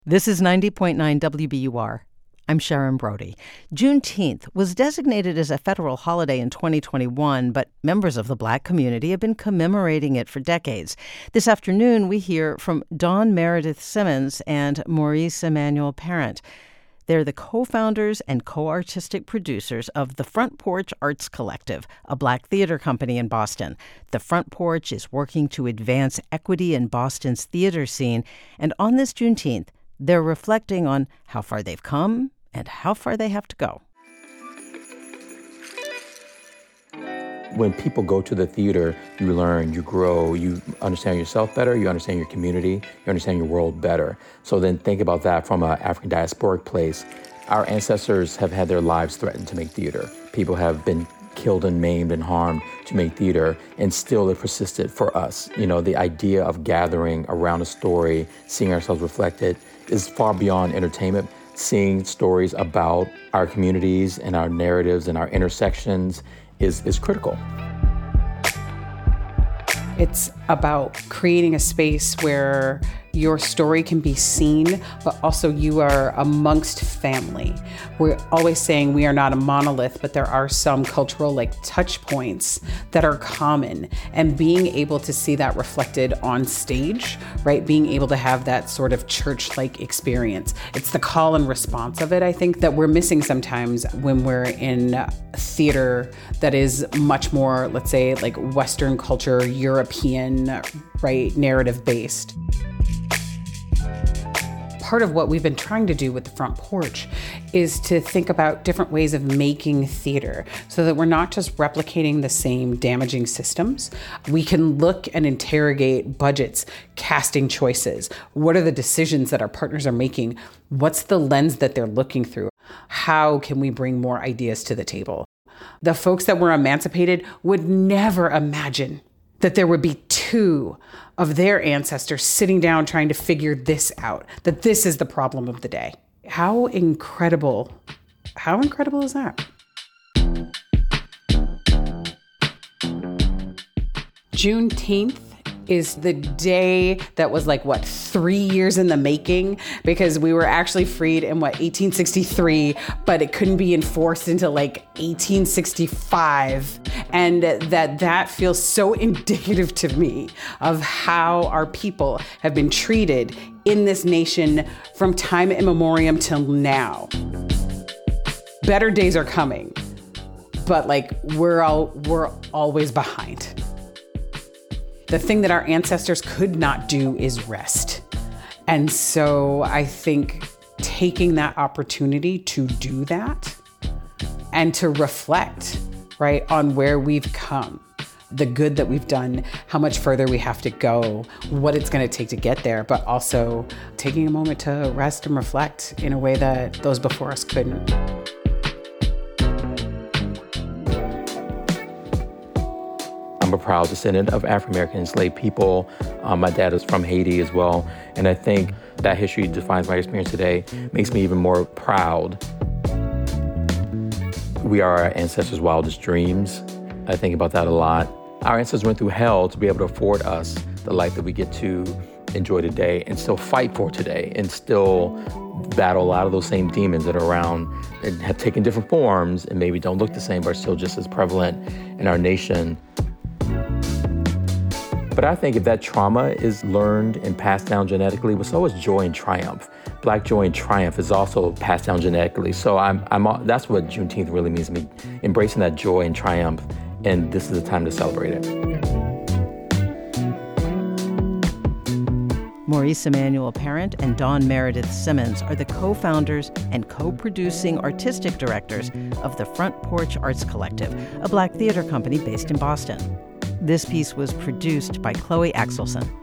This is 90.9 WBUR. I'm Sharon Brody. Juneteenth was designated as a federal holiday in 2021, but members of the Black community have been commemorating it for decades. This afternoon, we hear from Dawn Meredith Simmons and Maurice Emmanuel Parent. They're the co-founders and co-artistic producers of the Front Porch Arts Collective, a Black theater company in Boston. The Front Porch is working to advance equity in Boston's theater scene, and on this Juneteenth, they're reflecting on how far they've come and how far they have to go. When people go to the theater, you learn, you grow, you understand yourself better, you understand your community, you understand your world better. So then think about that from an African diasporic place. Our ancestors have had their lives threatened to make theater. People have been killed and maimed and harmed to make theater, and still it persisted for us. You know, the idea of gathering around a story, seeing ourselves reflected, is far beyond entertainment. Seeing stories about our communities and our narratives and our intersections is critical. It's about creating a space where your story can be seen, but also you are amongst family. We're always saying we are not a monolith, but there are some cultural touch points that are common, and being able to see that reflected on stage, right? Being able to have that sort of church-like experience. It's the call and response of it, I think, that we're missing sometimes when we're in theater that is much more, let's say, like Western culture, European, right, narrative based. Part of what we've been trying to do with the Front Porch is to think about different ways of making theater so that we're not just replicating the same damaging systems. We can look and interrogate budgets, casting choices. What are the decisions that our partners are making? What's the lens that they're looking through? How can we bring more ideas to the table? The folks that were emancipated would never imagine that there would be two of their ancestors sitting down trying to figure this out, that this is the problem of the day. How incredible is that? Juneteenth is the day that was 3 years in the making, because we were actually freed in 1863, but it couldn't be enforced until 1865. And that feels so indicative to me of how our people have been treated in this nation from time immemorial till now. Better days are coming, but we're always behind. The thing that our ancestors could not do is rest. And so I think taking that opportunity to do that and to reflect, right, on where we've come, the good that we've done, how much further we have to go, what it's going to take to get there, but also taking a moment to rest and reflect in a way that those before us couldn't. I'm a proud descendant of African-American enslaved people. My dad is from Haiti as well. And I think that history defines my experience today, makes me even more proud. We are our ancestors' wildest dreams. I think about that a lot. Our ancestors went through hell to be able to afford us the life that we get to enjoy today and still fight for today and still battle a lot of those same demons that are around and have taken different forms and maybe don't look the same, but are still just as prevalent in our nation. But I think if that trauma is learned and passed down genetically, well, so is joy and triumph. Black joy and triumph is also passed down genetically. So that's what Juneteenth really means to me, embracing that joy and triumph, and this is the time to celebrate it. Maurice Emmanuel Parent and Dawn Meredith Simmons are the co-founders and co-producing artistic directors of the Front Porch Arts Collective, a Black theater company based in Boston. This piece was produced by Chloe Axelson.